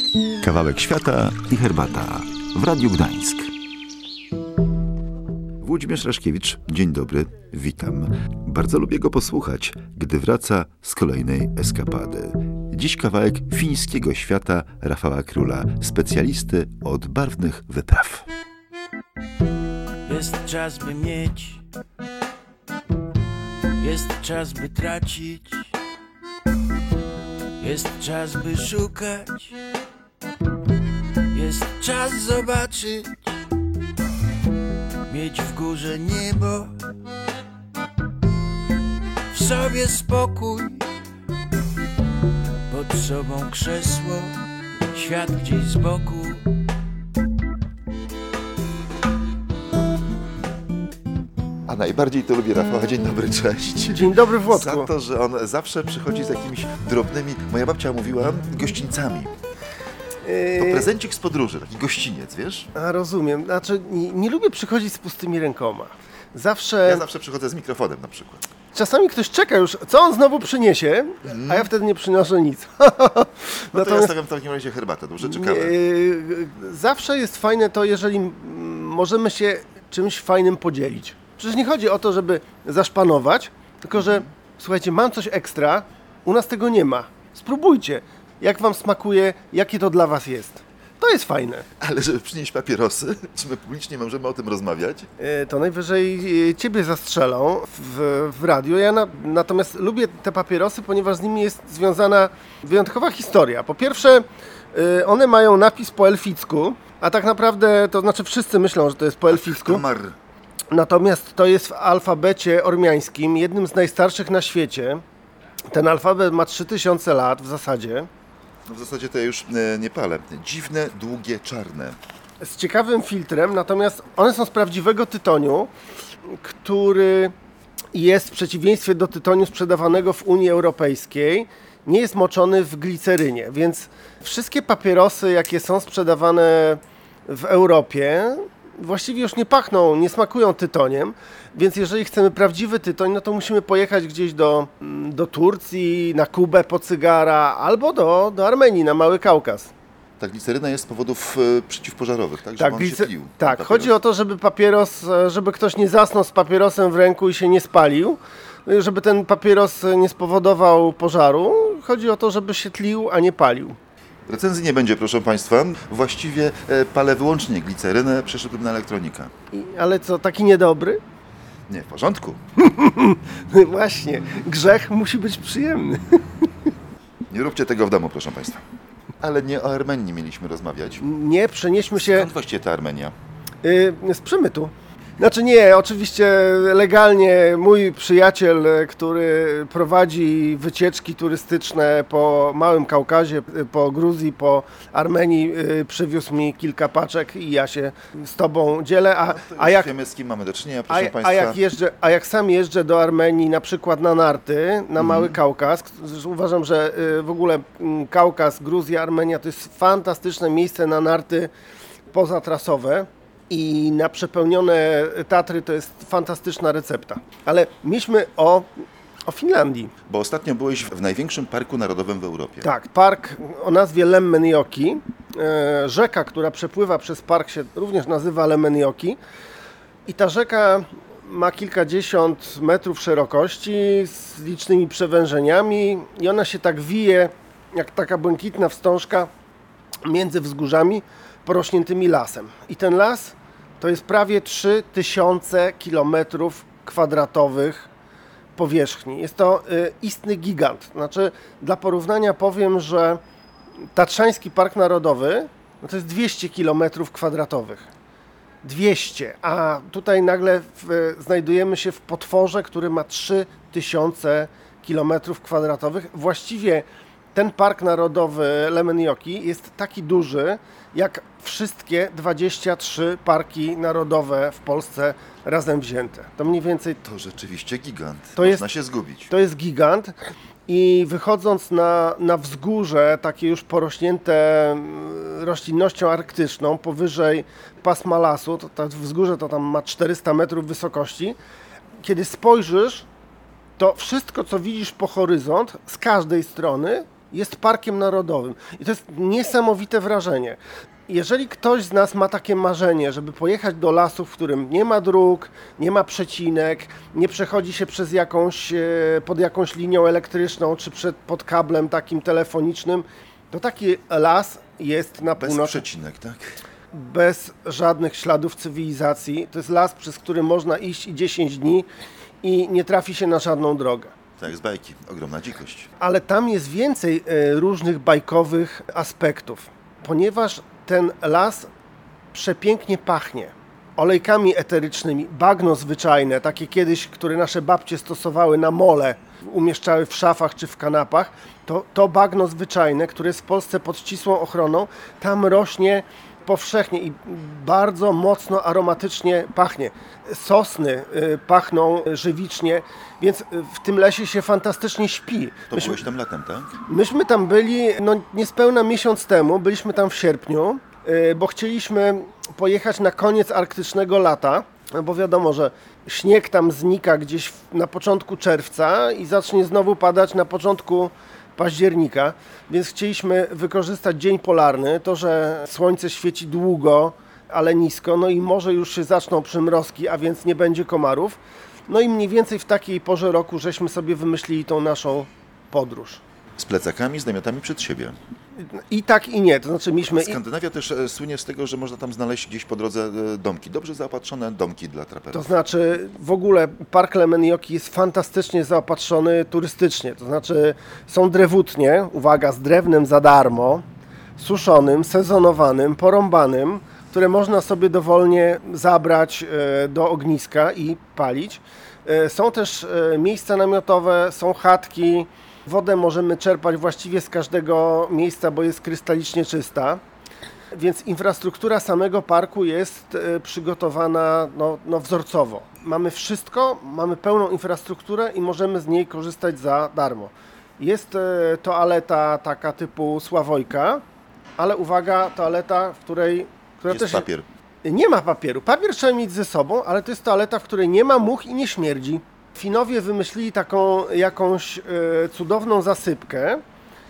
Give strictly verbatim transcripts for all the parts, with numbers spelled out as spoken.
Kawałek świata i herbata w Radiu Gdańsk. Włodzimierz Raszkiewicz, dzień dobry, witam. Bardzo lubię go posłuchać, gdy wraca z kolejnej eskapady. Dziś kawałek fińskiego świata Rafała Króla, specjalisty od barwnych wypraw. Jest czas, by mieć, jest czas, by tracić, jest czas, by szukać, jest czas zobaczyć, mieć w górze niebo, w sobie spokój, pod sobą krzesło, świat gdzieś z boku. A najbardziej to lubię Rafała. Dzień dobry, cześć. Dzień dobry, Włodku. Za to, że on zawsze przychodzi z jakimiś drobnymi, moja babcia mówiła, gościńcami. To prezencik z podróży, taki gościniec, wiesz? A, rozumiem. Znaczy, nie, nie lubię przychodzić z pustymi rękoma. Zawsze... Ja zawsze przychodzę z mikrofonem na przykład. Czasami ktoś czeka już, co on znowu przyniesie, mm. a ja wtedy nie przynoszę nic. No to Natomiast... ja stawiam w takim razie herbatę, dobrze czy kawę? Zawsze jest fajne to, jeżeli możemy się czymś fajnym podzielić. Przecież nie chodzi o to, żeby zaszpanować, tylko że, mm. słuchajcie, mam coś ekstra, u nas tego nie ma. Spróbujcie, jak wam smakuje, jakie to dla was jest. To jest fajne. Ale żeby przynieść papierosy, czy my publicznie możemy o tym rozmawiać? E, to najwyżej ciebie zastrzelą w, w radiu. Ja na, natomiast lubię te papierosy, ponieważ z nimi jest związana wyjątkowa historia. Po pierwsze, e, one mają napis po elficku, a tak naprawdę, to znaczy wszyscy myślą, że to jest po elficku. Komar. Natomiast to jest w alfabecie ormiańskim, jednym z najstarszych na świecie. Ten alfabet ma trzy tysiące lat w zasadzie. No w zasadzie to ja już nie palę. Dziwne, długie, czarne. Z ciekawym filtrem, natomiast one są z prawdziwego tytoniu, który jest w przeciwieństwie do tytoniu sprzedawanego w Unii Europejskiej, nie jest moczony w glicerynie, więc wszystkie papierosy, jakie są sprzedawane w Europie, właściwie już nie pachną, nie smakują tytoniem, więc jeżeli chcemy prawdziwy tytoń, no to musimy pojechać gdzieś do, do Turcji, na Kubę po cygara, albo do, do Armenii, na Mały Kaukaz. Ta gliceryna jest z powodów e, przeciwpożarowych, tak? Tak, żeby on glice- się tlił, tak chodzi o to, żeby papieros, żeby ktoś nie zasnął z papierosem w ręku i się nie spalił, żeby ten papieros nie spowodował pożaru. Chodzi o to, żeby się tlił, a nie palił. Recenzji nie będzie, proszę Państwa. Właściwie e, palę wyłącznie glicerynę, przeszedłem na elektronikę. I, ale co, taki niedobry? Nie, w porządku. Właśnie, grzech musi być przyjemny. Nie róbcie tego w domu, proszę Państwa. Ale nie o Armenii mieliśmy rozmawiać. Nie, przenieśmy się... Skąd właściwie ta Armenia? Yy, z przemytu. Znaczy nie, oczywiście legalnie mój przyjaciel, który prowadzi wycieczki turystyczne po Małym Kaukazie, po Gruzji, po Armenii, przywiózł mi kilka paczek i ja się z tobą dzielę. A, no a, jak, wiemy, z kim mamy do czynienia, proszę a, Państwa. A jak, jeżdżę, a jak sam jeżdżę do Armenii na przykład na narty, na Mały mm. Kaukaz, uważam, że w ogóle Kaukaz, Gruzja, Armenia to jest fantastyczne miejsce na narty pozatrasowe. I na przepełnione Tatry to jest fantastyczna recepta. Ale myślmy o, o Finlandii. Bo ostatnio byłeś w największym parku narodowym w Europie. Tak, park o nazwie Lemmenjoki. E, rzeka, która przepływa przez park, się również nazywa Lemmenjoki. I ta rzeka ma kilkadziesiąt metrów szerokości z licznymi przewężeniami i ona się tak wije, jak taka błękitna wstążka między wzgórzami porośniętymi lasem. I ten las to jest prawie trzy tysiące kilometrów kwadratowych powierzchni. Jest to y, istny gigant. Znaczy, dla porównania powiem, że Tatrzański Park Narodowy no to jest dwieście kilometrów kwadratowych. dwieście, a tutaj nagle w, znajdujemy się w potworze, który ma trzy tysiące kilometrów kwadratowych. Właściwie ten Park Narodowy Lemmenjoki jest taki duży, jak wszystkie dwadzieścia trzy parki narodowe w Polsce razem wzięte. To mniej więcej... To rzeczywiście gigant. To Można jest, się zgubić. To jest gigant i wychodząc na, na wzgórze, takie już porośnięte roślinnością arktyczną, powyżej pasma lasu, to, to wzgórze to tam ma czterysta metrów wysokości, kiedy spojrzysz, to wszystko, co widzisz po horyzont, z każdej strony, jest parkiem narodowym. I to jest niesamowite wrażenie. Jeżeli ktoś z nas ma takie marzenie, żeby pojechać do lasu, w którym nie ma dróg, nie ma przecinek, nie przechodzi się przez jakąś, pod jakąś linią elektryczną, czy przed, pod kablem takim telefonicznym, to taki las jest na Bez północy. przecinek, tak? Bez żadnych śladów cywilizacji. To jest las, przez który można iść i dziesięć dni i nie trafi się na żadną drogę. Tak, z bajki. Ogromna dzikość. Ale tam jest więcej e, różnych bajkowych aspektów, ponieważ ten las przepięknie pachnie. Olejkami eterycznymi, bagno zwyczajne, takie kiedyś, które nasze babcie stosowały na mole, umieszczały w szafach czy w kanapach, to, to bagno zwyczajne, które jest w Polsce pod ścisłą ochroną, tam rośnie powszechnie i bardzo mocno aromatycznie pachnie. Sosny y, pachną żywicznie, więc w tym lesie się fantastycznie śpi. To Myśmy, byłeś tam latem, tak? myśmy tam byli no, niespełna miesiąc temu, byliśmy tam w sierpniu, y, bo chcieliśmy pojechać na koniec arktycznego lata, no bo wiadomo, że śnieg tam znika gdzieś w, na początku czerwca i zacznie znowu padać na początku października, więc chcieliśmy wykorzystać dzień polarny, to, że słońce świeci długo, ale nisko, no i może już się zaczną przymrozki, a więc nie będzie komarów. No i mniej więcej w takiej porze roku żeśmy sobie wymyślili tą naszą podróż. Z plecakami, z namiotami przed siebie. I tak i nie, to znaczy mieliśmy... Skandynawia też e, słynie z tego, że można tam znaleźć gdzieś po drodze e, domki, dobrze zaopatrzone domki dla traperów. To znaczy w ogóle Park Lemmenjoki jest fantastycznie zaopatrzony turystycznie, to znaczy są drewutnie, uwaga, z drewnem za darmo, suszonym, sezonowanym, porąbanym, które można sobie dowolnie zabrać e, do ogniska i palić. E, są też e, miejsca namiotowe, są chatki. Wodę możemy czerpać właściwie z każdego miejsca, bo jest krystalicznie czysta. Więc infrastruktura samego parku jest przygotowana no, no wzorcowo. Mamy wszystko, mamy pełną infrastrukturę i możemy z niej korzystać za darmo. Jest toaleta taka typu Sławojka, ale uwaga, toaleta, w której... Która jest też papier. Nie ma papieru. Papier trzeba mieć ze sobą, ale to jest toaleta, w której nie ma much i nie śmierdzi. Finowie wymyślili taką jakąś e, cudowną zasypkę,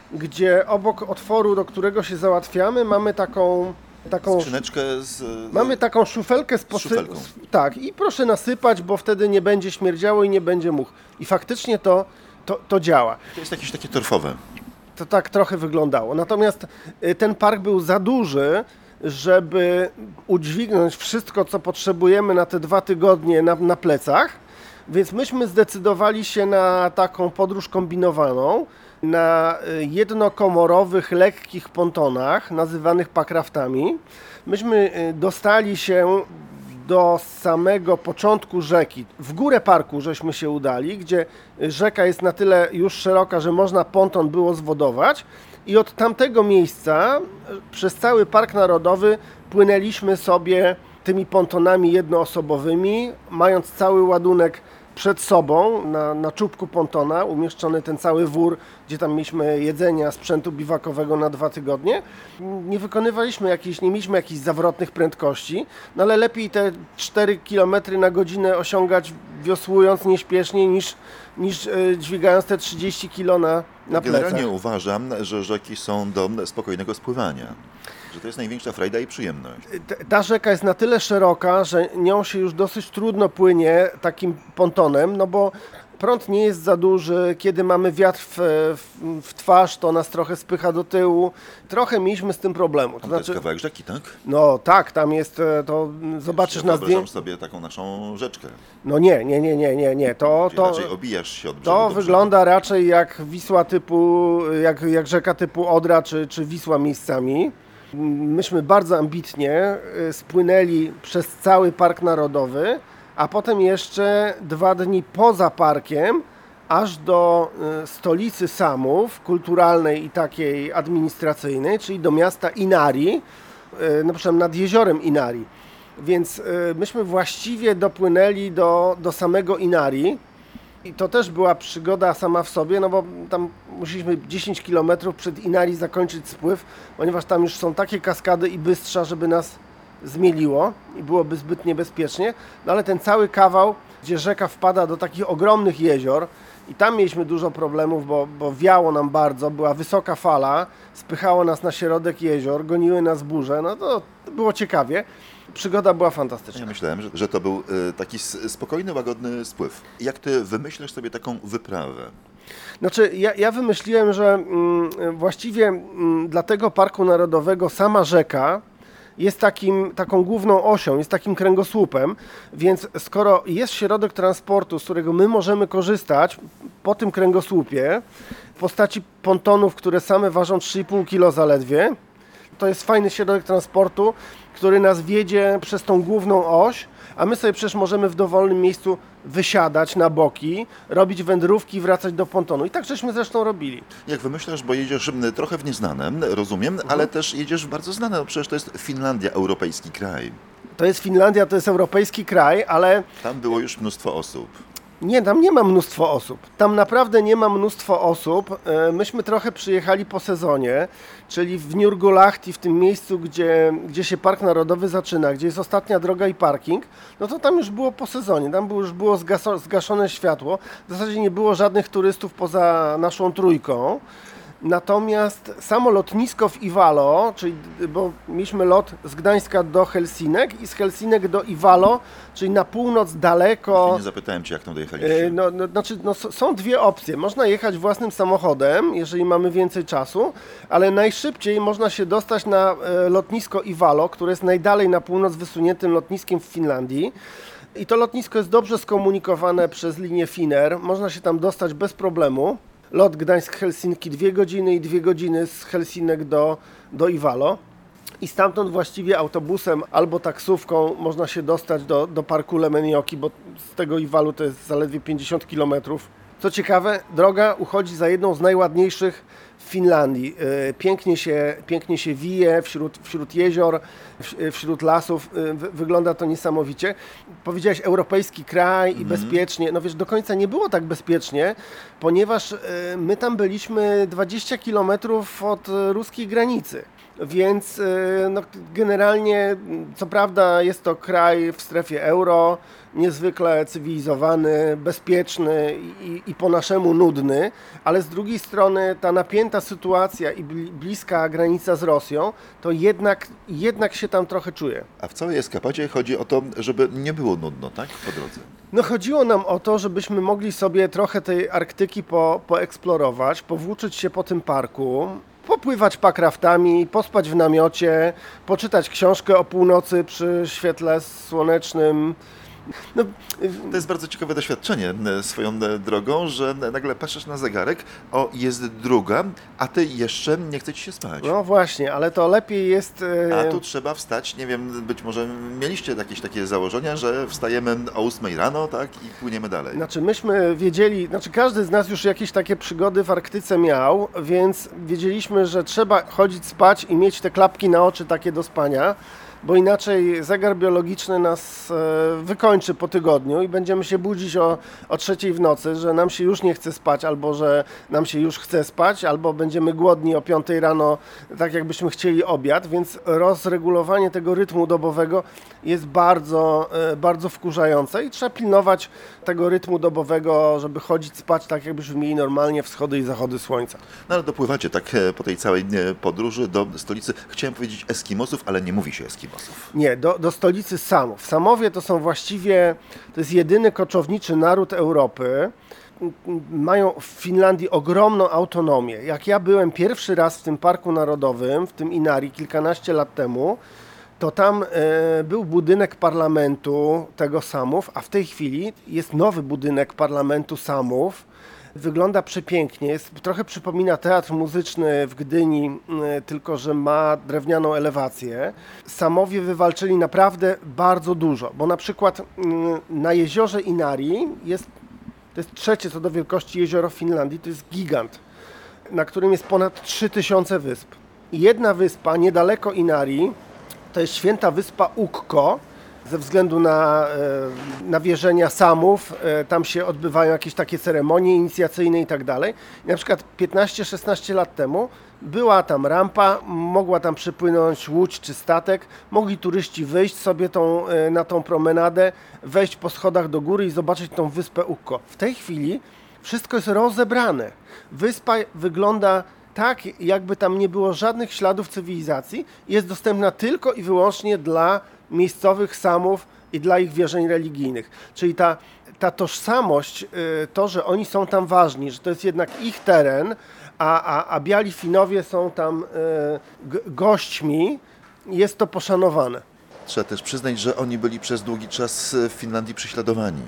gdzie obok otworu, do którego się załatwiamy, mamy taką... taką Skrzyneczkę z... Mamy taką szufelkę z posy... szufelką. Tak, i proszę nasypać, bo wtedy nie będzie śmierdziało i nie będzie much. I faktycznie to, to, to działa. To jest jakieś takie torfowe. To tak trochę wyglądało. Natomiast e, ten park był za duży, żeby udźwignąć wszystko, co potrzebujemy na te dwa tygodnie na, na plecach. Więc myśmy zdecydowali się na taką podróż kombinowaną, na jednokomorowych, lekkich pontonach, nazywanych packraftami. Myśmy dostali się do samego początku rzeki. W górę parku żeśmy się udali, gdzie rzeka jest na tyle już szeroka, że można ponton było zwodować. I od tamtego miejsca przez cały Park Narodowy płynęliśmy sobie tymi pontonami jednoosobowymi, mając cały ładunek przed sobą, na, na czubku pontona, umieszczony ten cały wór, gdzie tam mieliśmy jedzenia, sprzętu biwakowego na dwa tygodnie. Nie wykonywaliśmy jakichś, nie mieliśmy jakichś zawrotnych prędkości, no ale lepiej te cztery kilometry na godzinę osiągać wiosłując nieśpiesznie niż, niż e, dźwigając te trzydzieści kilo na, na plecach. Generalnie uważam, że rzeki są do spokojnego spływania. Że to jest największa frajda i przyjemność. Ta rzeka jest na tyle szeroka, że nią się już dosyć trudno płynie takim pontonem, no bo prąd nie jest za duży, kiedy mamy wiatr w, w, w twarz, to nas trochę spycha do tyłu. Trochę mieliśmy z tym problemu. To To znaczy, jest kawałek rzeki, tak? no tak, tam jest, to zobaczysz na Wyobrażam zdjęciu. sobie taką naszą rzeczkę. No nie, nie, nie, nie, nie, nie. To, Gdzie to, raczej obijasz się od brzegu to do brzegu. wygląda raczej jak Wisła typu, jak, jak rzeka typu Odra czy, czy Wisła miejscami. Myśmy bardzo ambitnie spłynęli przez cały Park Narodowy, a potem jeszcze dwa dni poza parkiem, aż do stolicy Samów, kulturalnej i takiej administracyjnej, czyli do miasta Inari, na przykład nad jeziorem Inari. Więc myśmy właściwie dopłynęli do, do samego Inari. I to też była przygoda sama w sobie, no bo tam musieliśmy dziesięć kilometrów przed Inari zakończyć spływ, ponieważ tam już są takie kaskady i bystrza, żeby nas zmieliło i byłoby zbyt niebezpiecznie. No ale ten cały kawał gdzie rzeka wpada do takich ogromnych jezior i tam mieliśmy dużo problemów, bo, bo wiało nam bardzo, była wysoka fala, spychało nas na środek jezior, goniły nas burze, no to było ciekawie. Przygoda była fantastyczna. Ja myślałem, że, że to był y, taki spokojny, łagodny spływ. Jak ty wymyślisz sobie taką wyprawę? Znaczy, ja, ja wymyśliłem, że mm, właściwie mm, dla tego parku narodowego sama rzeka jest takim, taką główną osią, jest takim kręgosłupem, więc skoro jest środek transportu, z którego my możemy korzystać po tym kręgosłupie, w postaci pontonów, które same ważą trzy i pół kilo zaledwie, to jest fajny środek transportu, który nas wiedzie przez tą główną oś, a my sobie przecież możemy w dowolnym miejscu wysiadać na boki, robić wędrówki i wracać do pontonu. I tak żeśmy zresztą robili. Jak wymyślasz, bo jedziesz trochę w nieznane, rozumiem, mhm. ale też jedziesz w bardzo znane, no przecież to jest Finlandia, europejski kraj. To jest Finlandia, to jest europejski kraj, ale... Tam było już mnóstwo osób. Nie, tam nie ma mnóstwo osób. Tam naprawdę nie ma mnóstwo osób. Myśmy trochę przyjechali po sezonie, czyli w Nurgulahti, w tym miejscu, gdzie, gdzie się Park Narodowy zaczyna, gdzie jest ostatnia droga i parking, no to tam już było po sezonie, tam już było zgaso, zgaszone światło. W zasadzie nie było żadnych turystów poza naszą trójką. Natomiast samo lotnisko w Iwalo, czyli, bo mieliśmy lot z Gdańska do Helsinek i z Helsinek do Iwalo, czyli na północ daleko. Nie zapytałem cię, jak tam dojechaliście. No, no, znaczy, no, są dwie opcje. Można jechać własnym samochodem, jeżeli mamy więcej czasu, ale najszybciej można się dostać na lotnisko Iwalo, które jest najdalej na północ wysuniętym lotniskiem w Finlandii. I to lotnisko jest dobrze skomunikowane przez linię Finnair. Można się tam dostać bez problemu. Lot Gdańsk-Helsinki dwie godziny i dwie godziny z Helsinek do, do Iwalo. I stamtąd właściwie autobusem albo taksówką można się dostać do, do parku Lemmenjoki, bo z tego Iwalu to jest zaledwie pięćdziesiąt kilometrów. Co ciekawe, droga uchodzi za jedną z najładniejszych w Finlandii. Pięknie się, pięknie się wije wśród, wśród jezior, wśród lasów. Wygląda to niesamowicie. Powiedziałeś europejski kraj i mm. bezpiecznie. No wiesz, do końca nie było tak bezpiecznie, ponieważ my tam byliśmy dwadzieścia kilometrów od ruskiej granicy. Więc no, generalnie, co prawda jest to kraj w strefie euro, niezwykle cywilizowany, bezpieczny i, i po naszemu nudny, ale z drugiej strony ta napięta sytuacja i bliska granica z Rosją, to jednak, jednak się tam trochę czuje. A w całej eskapadzie chodzi o to, żeby nie było nudno, tak? Po drodze. No chodziło nam o to, żebyśmy mogli sobie trochę tej Arktyki po, poeksplorować, powłóczyć się po tym parku, popływać pakraftami, pospać w namiocie, poczytać książkę o północy przy świetle słonecznym. No, to jest bardzo ciekawe doświadczenie swoją drogą, że nagle patrzysz na zegarek, o jest druga, a ty jeszcze nie chce ci się spać. No właśnie, ale to lepiej jest... A tu trzeba wstać, nie wiem, być może mieliście jakieś takie założenia, że wstajemy o ósmej rano, tak, i płyniemy dalej. Znaczy myśmy wiedzieli, znaczy każdy z nas już jakieś takie przygody w Arktyce miał, więc wiedzieliśmy, że trzeba chodzić spać i mieć te klapki na oczy takie do spania, bo inaczej zegar biologiczny nas wykończy po tygodniu i będziemy się budzić o, o trzeciej w nocy, że nam się już nie chce spać, albo że nam się już chce spać, albo będziemy głodni o piątej rano, tak jakbyśmy chcieli obiad, więc rozregulowanie tego rytmu dobowego jest bardzo, bardzo wkurzające i trzeba pilnować tego rytmu dobowego, żeby chodzić spać tak, jakbyśmy mieli normalnie wschody i zachody słońca. No ale dopływacie tak po tej całej podróży do stolicy, chciałem powiedzieć Eskimosów, ale nie mówi się Eskimosów. Nie, do, do stolicy Samów. Samowie to są właściwie, to jest jedyny koczowniczy naród Europy. Mają w Finlandii ogromną autonomię. Jak ja byłem pierwszy raz w tym parku narodowym, w tym Inari, kilkanaście lat temu, to tam e, był budynek parlamentu tego Samów, a w tej chwili jest nowy budynek parlamentu Samów. Wygląda przepięknie, jest, trochę przypomina teatr muzyczny w Gdyni, tylko że ma drewnianą elewację. Samowie wywalczyli naprawdę bardzo dużo, bo na przykład na jeziorze Inari jest, to jest trzecie co do wielkości jezioro w Finlandii, to jest gigant, na którym jest ponad trzy tysiące wysp. I jedna wyspa niedaleko Inari, to jest święta wyspa Ukko. ze względu na, na wierzenia samów, tam się odbywają jakieś takie ceremonie inicjacyjne i tak dalej. Na przykład piętnaście szesnaście lat temu była tam rampa, mogła tam przypłynąć łódź czy statek, mogli turyści wyjść sobie tą, na tą promenadę, wejść po schodach do góry i zobaczyć tą wyspę Ukko. W tej chwili wszystko jest rozebrane. Wyspa wygląda tak, jakby tam nie było żadnych śladów cywilizacji. Jest dostępna tylko i wyłącznie dla miejscowych Samów i dla ich wierzeń religijnych. Czyli ta, ta tożsamość, to, że oni są tam ważni, że to jest jednak ich teren, a, a, a biali Finowie są tam g- gośćmi, jest to poszanowane. Trzeba też przyznać, że oni byli przez długi czas w Finlandii prześladowani.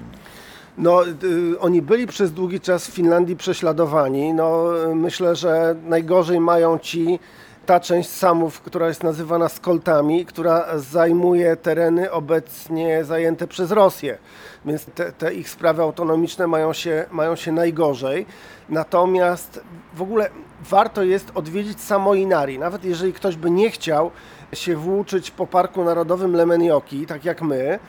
No, y, oni byli przez długi czas w Finlandii prześladowani. No, y, myślę, że najgorzej mają ci ta część Samów, która jest nazywana Skoltami, która zajmuje tereny obecnie zajęte przez Rosję. Więc te, te ich sprawy autonomiczne mają się, mają się najgorzej. Natomiast w ogóle warto jest odwiedzić samo Inari. Nawet jeżeli ktoś by nie chciał się włóczyć po Parku Narodowym Lemmenjoki, tak jak my,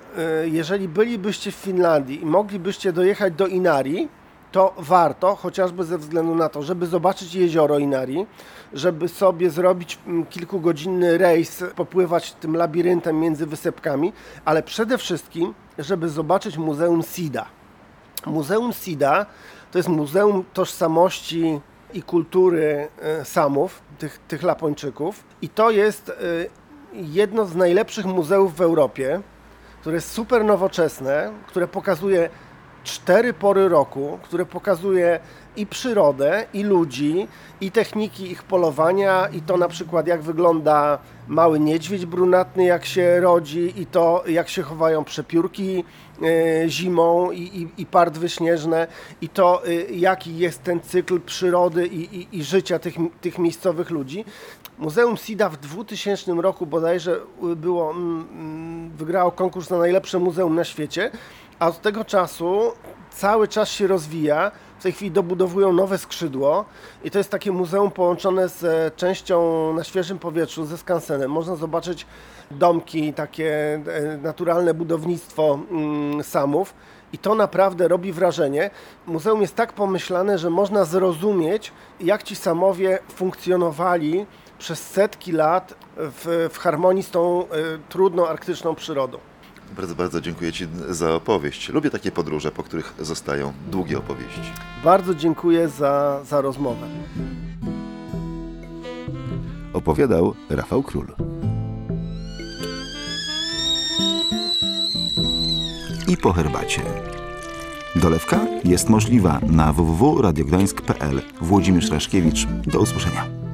jeżeli bylibyście w Finlandii i moglibyście dojechać do Inari, to warto, chociażby ze względu na to, żeby zobaczyć jezioro Inari, żeby sobie zrobić kilkugodzinny rejs, popływać tym labiryntem między wysepkami, ale przede wszystkim, żeby zobaczyć Muzeum Sida. Muzeum Sida to jest Muzeum Tożsamości i Kultury Samów, tych, tych Lapończyków, i to jest jedno z najlepszych muzeów w Europie, które jest super nowoczesne, które pokazuje cztery pory roku, które pokazuje i przyrodę, i ludzi, i techniki ich polowania, i to na przykład jak wygląda mały niedźwiedź brunatny, jak się rodzi, i to jak się chowają przepiórki e, zimą i, i, i pardwy śnieżne, i to e, jaki jest ten cykl przyrody i, i, i życia tych, tych miejscowych ludzi. Muzeum Sida w dwutysięcznym roku bodajże było, mm, wygrało konkurs na najlepsze muzeum na świecie, a od tego czasu cały czas się rozwija. W tej chwili dobudowują nowe skrzydło i to jest takie muzeum połączone z częścią na świeżym powietrzu, ze skansenem. Można zobaczyć domki, takie naturalne budownictwo mm, Samów i to naprawdę robi wrażenie. Muzeum jest tak pomyślane, że można zrozumieć, jak ci Samowie funkcjonowali przez setki lat w, w harmonii z tą y, trudną arktyczną przyrodą. Bardzo, bardzo dziękuję Ci za opowieść. Lubię takie podróże, po których zostają długie opowieści. Bardzo dziękuję za, za rozmowę. Opowiadał Rafał Król. I po herbacie. Dolewka jest możliwa na w w w kropka radiogdańsk kropka p l. Włodzimierz Raszkiewicz. Do usłyszenia.